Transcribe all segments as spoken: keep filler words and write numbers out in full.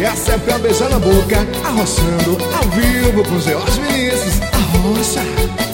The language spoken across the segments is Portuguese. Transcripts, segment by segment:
E essa é pra beijar na boca, arrochando ao vivo com George Vinícius. Arrocha.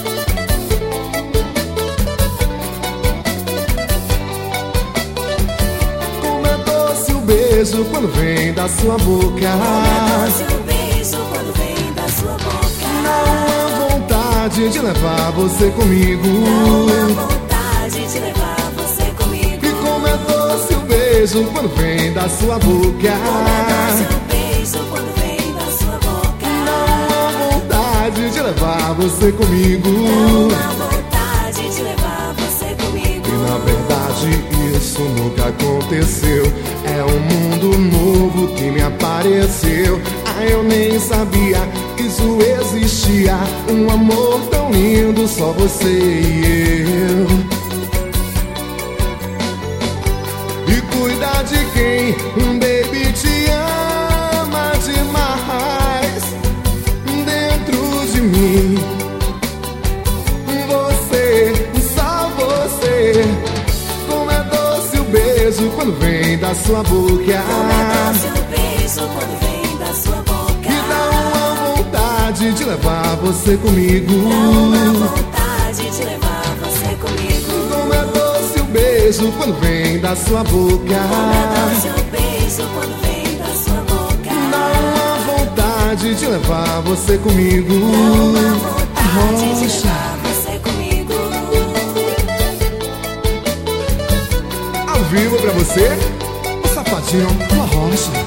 Como é doce o beijo quando vem da sua boca. Como é doce o beijo quando vem da sua boca. Não há vontade de levar você comigo. Não há vontade de levar você comigo. E como é doce o beijo quando vem da sua boca. Como é doce o beijo quando vem da sua boca. Não há vontade de levar você comigo. Não há vontade de levar você comigo. E na verdade isso nunca aconteceu. É um mundo novo que me apareceu. Ah, eu nem sabia que isso existia. Um amor tão lindo, só você e eu. E cuida de quem, um baby, te ama demais. Dentro de mim, você, só você. Como é doce o beijo quando vem da sua boca. Como é doce o beijo quando vem da sua boca. E dá uma vontade de levar você comigo. Dá uma vontade de levar você comigo. Como é doce o beijo quando vem da sua boca. Como é doce o beijo quando vem da sua boca. Dá uma vontade de levar você comigo. Dá uma vontade de Arrocha. levar você comigo. Ao vivo pra você, o Safadinho do Arrocha.